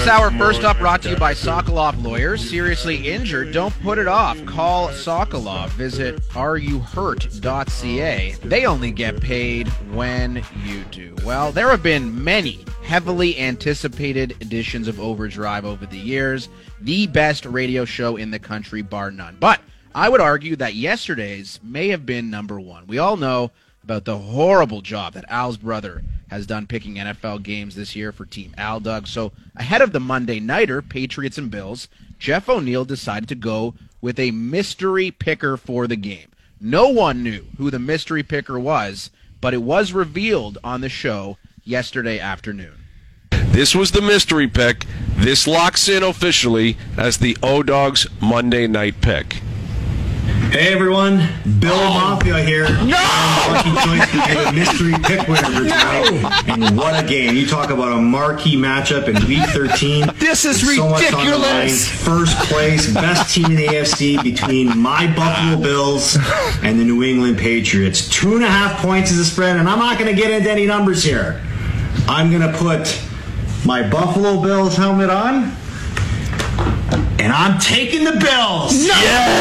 This hour, first up, brought to you by Sokolov Lawyers. Seriously injured? Don't put it off. Call Sokolov. Visit areyouhurt.ca. They only get paid when you do. Well, there have been many heavily anticipated editions of Overdrive over the years. The best radio show in the country, bar none. But I would argue that yesterday's may have been number one. We all know about the horrible job that Al's brother has done picking NFL games this year for Team Al Doug. So ahead of the Monday Nighter, Patriots and Bills, Jeff O'Neill decided to go with a mystery picker for the game. No one knew who the mystery picker was, but it was revealed on the show yesterday afternoon. This was the mystery pick. This locks in officially as the O-Dogs Monday night pick. Hey everyone, Bill Mafia here. No! Lucky Choice to be the mystery pick winner for tonight. And what a game. You talk about a marquee matchup in Week 13. This is so ridiculous. Much on the line. First place, best team in the AFC between my Buffalo Bills and the New England Patriots. 2.5 points is the spread, and I'm not going to get into any numbers here. I'm going to put my Buffalo Bills helmet on. And I'm taking the Bills. No!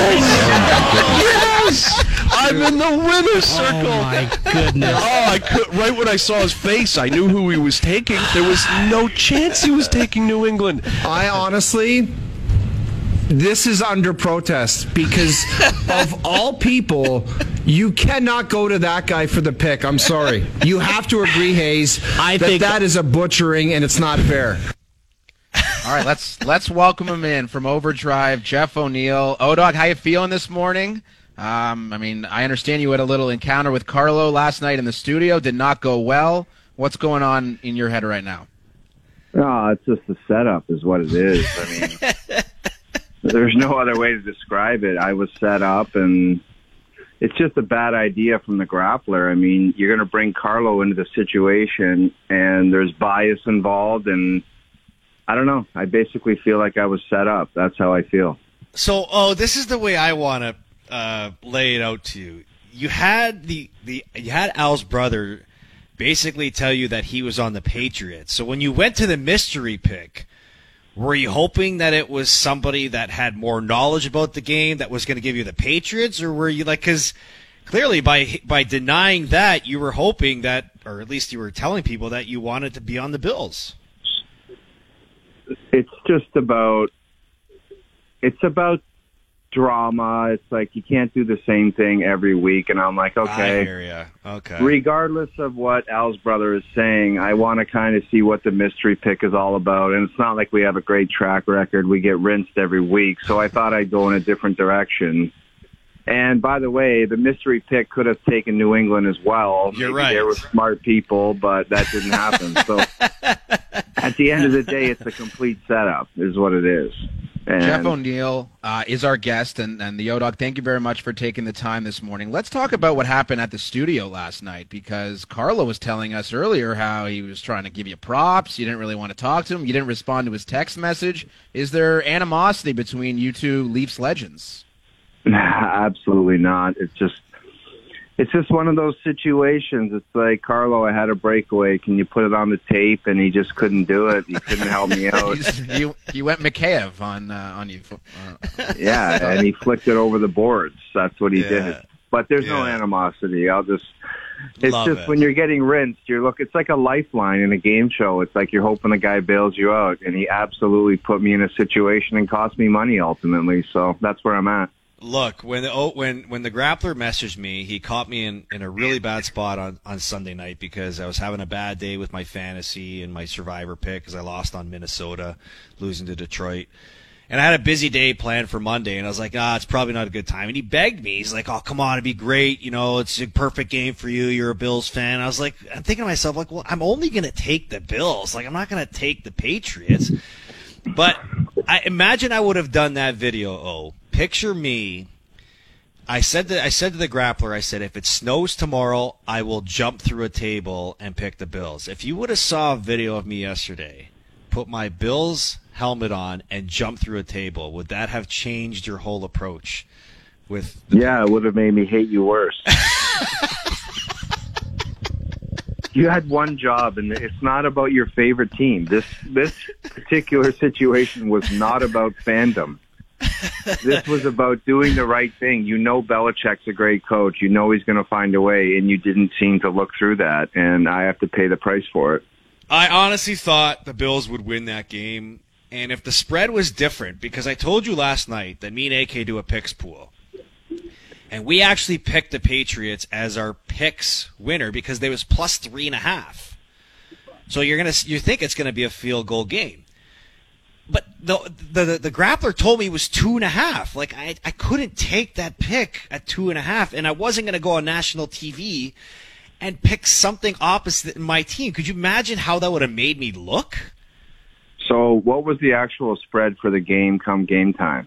Yes! I'm in the winner's circle. Oh, my goodness. Right when I saw his face, I knew who he was taking. There was no chance he was taking New England. I honestly, this is under protest because of all people, you cannot go to that guy for the pick. I'm sorry. You have to agree, Hayes, that is a butchering and it's not fair. All right, let's welcome him in from Overdrive, Jeff O'Neill. O-Dog, how you feeling this morning? I understand you had a little encounter with Carlo last night in the studio. Did not go well. What's going on in your head right now? Oh, it's just a setup is what it is. I mean, there's no other way to describe it. I was set up, and it's just a bad idea from the grappler. I mean, you're going to bring Carlo into the situation, and there's bias involved, and I don't know. I basically feel like I was set up. That's how I feel. So, this is the way I want to lay it out to you. You had you had Al's brother basically tell you that he was on the Patriots. So when you went to the mystery pick, were you hoping that it was somebody that had more knowledge about the game that was going to give you the Patriots, or were you like, because clearly by denying that, you were hoping that, or at least you were telling people that you wanted to be on the Bills? It's about drama. It's like you can't do the same thing every week. And I'm like, okay. I hear ya. Okay. Regardless of what Al's brother is saying, I want to kind of see what the mystery pick is all about. And it's not like we have a great track record. We get rinsed every week. So I thought I'd go in a different direction. And by the way, the mystery pick could have taken New England as well. You're Maybe right. There were smart people, but that didn't happen. So at the end of the day, it's a complete setup is what it is. And Jeff O'Neill is our guest, and the O-Dog, thank you very much for taking the time this morning. Let's talk about what happened at the studio last night, because Carlo was telling us earlier how he was trying to give you props. You didn't really want to talk to him. You didn't respond to his text message. Is there animosity between you two Leafs legends? Absolutely not. It's just one of those situations. It's like, Carlo, I had a breakaway. Can you put it on the tape? And he just couldn't do it. He couldn't help me out. You went Mikheyev on you. Yeah, and he flicked it over the boards. That's what he did. But there's no animosity. When you're getting rinsed, it's like a lifeline in a game show. It's like you're hoping the guy bails you out. And he absolutely put me in a situation and cost me money ultimately. So that's where I'm at. Look, when the grappler messaged me, he caught me in a really bad spot on Sunday night because I was having a bad day with my fantasy and my survivor pick because I lost on Minnesota, losing to Detroit. And I had a busy day planned for Monday, and I was like, it's probably not a good time. And he begged me. He's like, oh, come on, it'd be great. You know, it's a perfect game for you. You're a Bills fan. I'm thinking to myself, like, well, I'm only going to take the Bills. Like, I'm not going to take the Patriots. But I imagine I would have done that video, Picture me. I said to the grappler, I said, if it snows tomorrow, I will jump through a table and pick the Bills. If you would have saw a video of me yesterday, put my Bills helmet on and jump through a table, would that have changed your whole approach? It would have made me hate you worse. You had one job, and it's not about your favorite team. This particular situation was not about fandom. This was about doing the right thing. You know Belichick's a great coach. You know he's going to find a way, and you didn't seem to look through that, and I have to pay the price for it. I honestly thought the Bills would win that game, and if the spread was different, because I told you last night that me and AK do a picks pool, and we actually picked the Patriots as our picks winner because they was plus 3.5. So you think it's gonna be a field goal game, but the grappler told me it was 2.5. Like I couldn't take that pick at 2.5, and I wasn't gonna go on national TV and pick something opposite in my team. Could you imagine how that would have made me look? So what was the actual spread for the game come game time?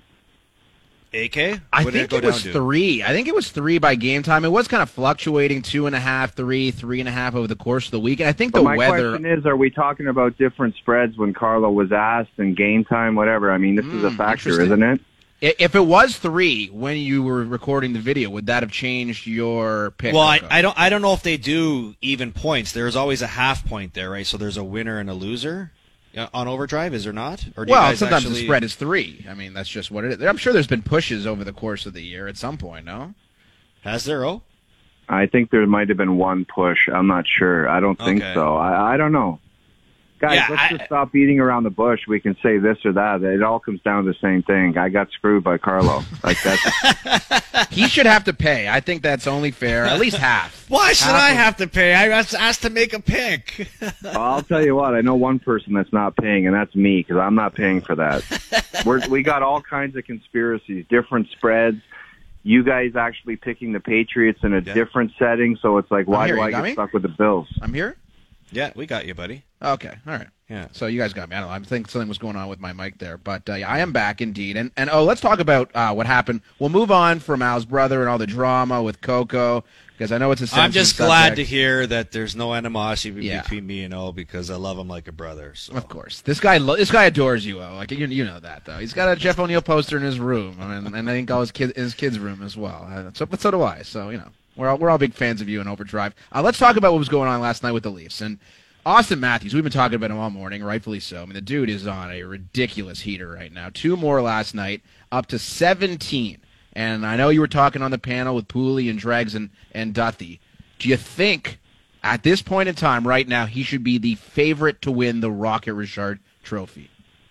AK? I think it was 3. I think it was 3 by game time. It was kind of fluctuating 2.5, 3, 3.5 over the course of the week. And I think but the my weather. question is, are we talking about different spreads when Carlo was asked and game time, whatever? I mean, this is a factor, isn't it? If it was 3 when you were recording the video, would that have changed your pick? Well, I don't know if they do even points. There's always a half point there, right? So there's a winner and a loser on Overdrive, is there not? Or do you guys sometimes the spread is 3. I mean, that's just what it is. I'm sure there's been pushes over the course of the year at some point, no? Has there, I think there might have been one push. I'm not sure. I don't think so. I don't know. Guys, let's just stop beating around the bush. We can say this or that. It all comes down to the same thing. I got screwed by Carlo. Like that. He should have to pay. I think that's only fair. At least half. Why should I have to pay? I was asked to make a pick. Well, I'll tell you what. I know one person that's not paying, and that's me, because I'm not paying for that. We got all kinds of conspiracies, different spreads. You guys actually picking the Patriots in a different setting, so it's like, why do I get stuck with the Bills? I'm here? Yeah, we got you, buddy. Okay, all right. Yeah. So you guys got me. I don't know. I think something was going on with my mic there. But I am back indeed. And let's talk about what happened. We'll move on from Al's brother and all the drama with Coco, because I know it's a sensitive I'm just subject. glad to hear that there's no animosity between me and O, because I love him like a brother. So. Of course. This guy adores you, O. Like, you know that, though. He's got a Jeff O'Neill poster in his room, and I think all his kids' room as well. But so do I. So, you know, we're all big fans of you in Overdrive. Let's talk about what was going on last night with the Leafs. And Austin Matthews, we've been talking about him all morning, rightfully so. I mean, the dude is on a ridiculous heater right now. 2 more last night, up to 17. And I know you were talking on the panel with Pooley and Dregs and Duthie. Do you think, at this point in time, right now, he should be the favorite to win the Rocket Richard Trophy?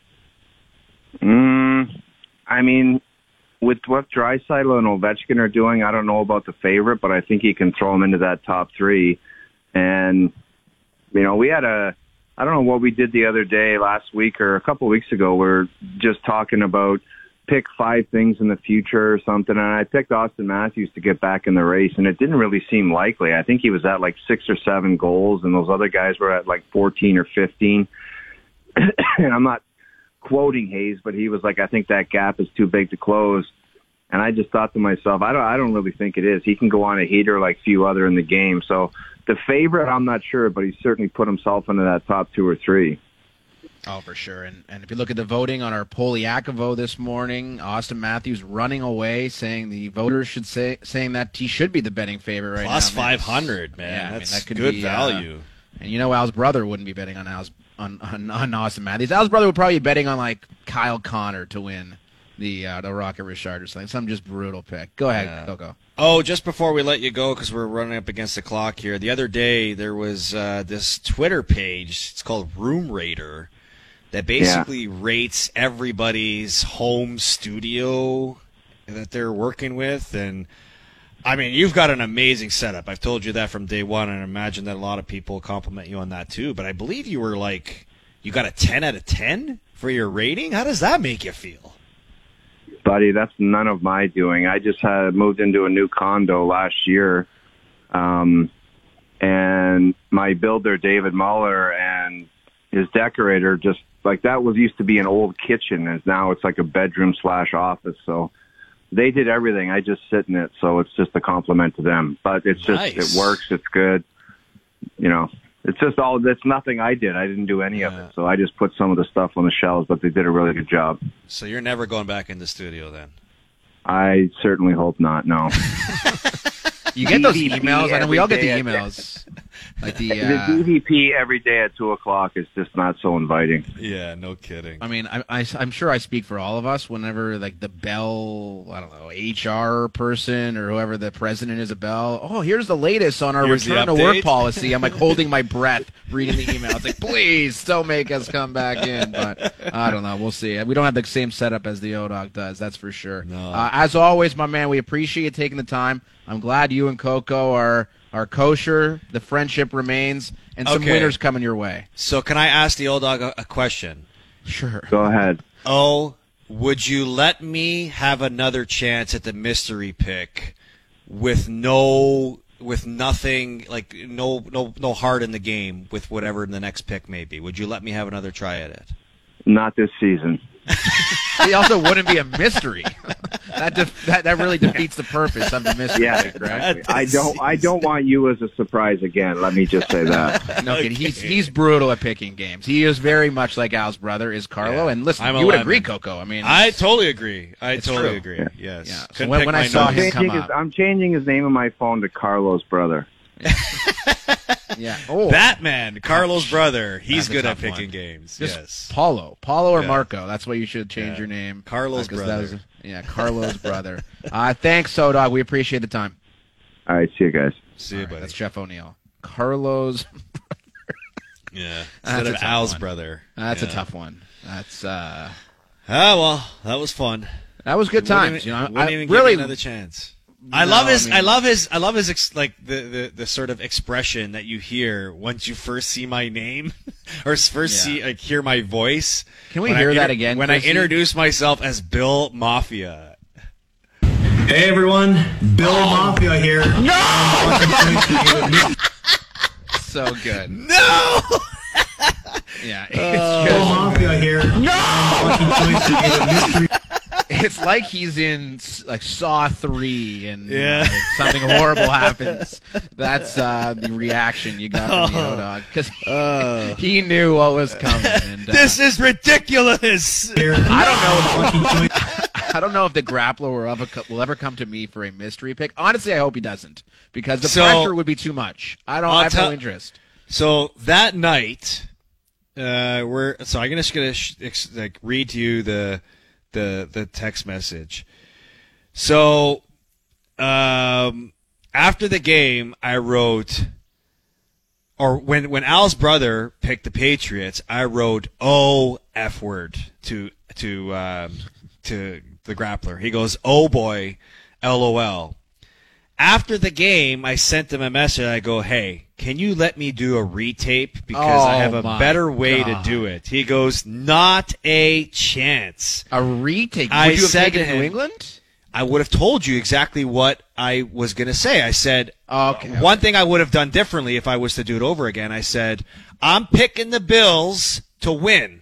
I mean, with what Draisaitl and Ovechkin are doing, I don't know about the favorite, but I think he can throw him into that top 3. And you know, we had I don't know what we did the other day, last week or a couple of weeks ago. We're just talking about pick 5 things in the future or something. And I picked Austin Matthews to get back in the race, and it didn't really seem likely. I think he was at like 6 or 7 goals, and those other guys were at like 14 or 15. And I'm not quoting Hayes, but he was like, I think that gap is too big to close. And I just thought to myself, I don't really think it is. He can go on a heater like few other in the game. So the favorite, I'm not sure, but he certainly put himself into that top 2 or 3. Oh, for sure. And if you look at the voting on our Poliakovo this morning, Austin Matthews running away, saying the voters should saying that he should be the betting favorite right Plus now. Plus 500, man. Yeah, that's that could good be, value. And you know, Al's brother wouldn't be betting on on Austin Matthews. Al's brother would probably be betting on like Kyle Connor to win the Rocket Richard or something. Some just brutal pick. Go ahead, Coco. Oh, just before we let you go, because we're running up against the clock here, the other day there was this Twitter page, it's called Room Raider, that basically rates everybody's home studio that they're working with. And, I mean, you've got an amazing setup. I've told you that from day one, and I imagine that a lot of people compliment you on that too. But I believe you were like, you got a 10 out of 10 for your rating? How does that make you feel? Buddy, that's none of my doing. I just had moved into a new condo last year, and my builder, David Muller, and his decorator, just like that was used to be an old kitchen, and now it's like a bedroom/office. So they did everything. I just sit in it, so it's just a compliment to them. But it's just It works. It's good. You know, it's just it's nothing I did. I didn't do any of it. So I just put some of the stuff on the shelves, but they did a really good job. So you're never going back in the studio then? I certainly hope not, no. You get those emails, and we all get the emails. Like The DVP every day at 2:00 is just not so inviting. Yeah, no kidding. I mean, I'm sure I speak for all of us whenever, like, the Bell, I don't know, HR person or whoever the president is at Bell, oh, here's the latest on our Here's the return to work update. policy. I'm, like, holding my breath reading the email. It's like, please don't make us come back in. But I don't know. We'll see. We don't have the same setup as the O-Dog does, that's for sure. No. As always, my man, we appreciate you taking the time. I'm glad you and Coco are kosher. The friendship remains, and some Okay. winners coming your way. So can I ask the old dog a question? Sure. Go ahead. Oh, would you let me have another chance at the mystery pick with nothing, like no heart in the game with whatever the next pick may be? Would you let me have another try at it? Not this season. It also wouldn't be a mystery. that really defeats the purpose of the mystery, Yeah, pick, right? exactly. I don't want you as a surprise again. Let me just say that. No, he's brutal at picking games. He is very much like Al's brother is Carlo. Yeah. And listen, I'm a you would lemon. agree, Coco. I mean, I totally agree. I It's totally true. agree. Yeah. Yes. Yeah. So Couldn't when pick I my saw nose. him come up. I'm changing his name on my phone to Carlos' brother. yeah. Oh, Batman, Carlo's brother. He's That's a good at tough picking one. games. just Yes. Paulo or Yeah. Marco. That's why you should change Yeah. your name. Carlo's 'Cause that brother. was- yeah, Carlo's brother. Thanks, So-Dog. We appreciate the time. All right, see you guys. See you, All right, buddy. that's Jeff O'Neill. Carlo's. Yeah. That's Instead a of tough Al's one. brother. That's Yeah. a tough one. That's Ah, well, that was fun. that was good times. Wouldn't You know, even give really me another chance. No, I love his. I mean- I love his like the sort of expression that you hear once you first see my name, or first hear my voice. Can we When I hear that inter- again, When Chrissy? I introduce myself as Bill Mafia. Hey everyone, Bill Mafia here. No! so good. No. Yeah, Bill it's Mafia here. No! it's like he's in like Saw 3 and Yeah. something horrible happens. That's the reaction you got from the O-Dog because he knew what was coming. And, This is ridiculous. I don't know if the grappler will ever come to me for a mystery pick. Honestly, I hope he doesn't because the So- pressure would be too much. I have no interest. So that night, I'm just gonna like read to you the text message. So, after the game, I wrote, or when Al's brother picked the Patriots, I wrote "Oh F word" to the grappler. He goes, "Oh boy, LOL." After the game, I sent him a message. I go, "Hey, can you let me do a retape because I have a my better way God. to do it?" He goes, "Not a chance." A retake? I Would you have said taken to New him- England? I would have told you exactly what I was going to say. I said, Okay. one thing I would have done differently if I was to do it over again. I said, I'm picking the Bills to win,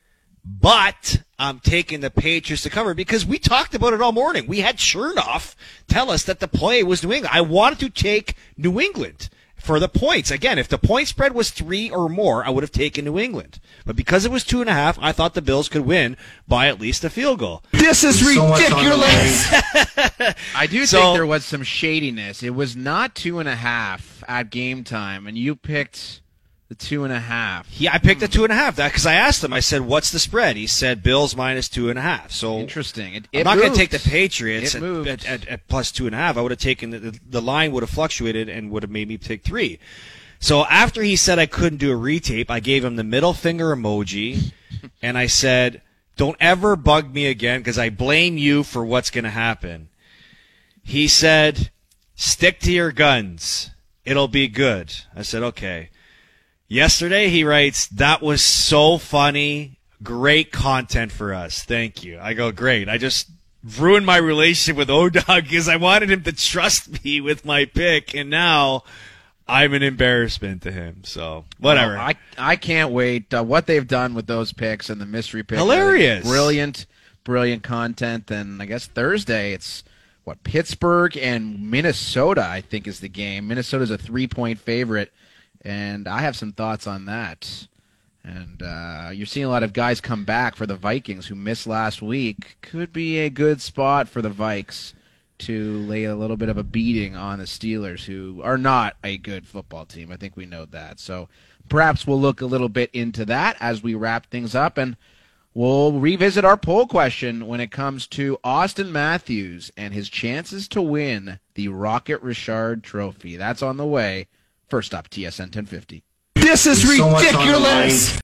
but I'm taking the Patriots to cover because we talked about it all morning. We had Chernoff tell us that the play was New England. I wanted to take New England for the points. Again, if the point spread was 3 or more, I would have taken New England. But because it was 2.5, I thought the Bills could win by at least a field goal. This is So much on the ridiculous. line. I do So- think there was some shadiness. It was not 2.5 at game time, and you picked the 2.5. Yeah, I picked the 2.5. That because I asked him. I said, "What's the spread?" He said, "Bills minus 2.5." So Interesting. I'm It not going to moved. take the Patriots It moved. at plus 2.5. I would have taken the line would have fluctuated and would have made me take 3. So after he said I couldn't do a retape, I gave him the middle finger emoji, and I said, "Don't ever bug me again because I blame you for what's going to happen." He said, "Stick to your guns. It'll be good." I said, "Okay." Yesterday, he writes, "That was so funny. Great content for us. Thank you." I go, "Great." I just ruined my relationship with O-Dog because I wanted him to trust me with my pick, and now I'm an embarrassment to him. So, whatever. Well, I can't wait. What they've done with those picks and the mystery picks. Hilarious. Brilliant content. And I guess Thursday, it's Pittsburgh and Minnesota, I think, is the game. Minnesota's a 3-point favorite. And I have some thoughts on that. And you're seeing a lot of guys come back for the Vikings who missed last week. Could be a good spot for the Vikes to lay a little bit of a beating on the Steelers, who are not a good football team. I think we know that. So perhaps we'll look a little bit into that as we wrap things up, and we'll revisit our poll question when it comes to Austin Matthews and his chances to win the Rocket Richard Trophy. That's on the way. First up, TSN 1050. This is So much on the ridiculous. line.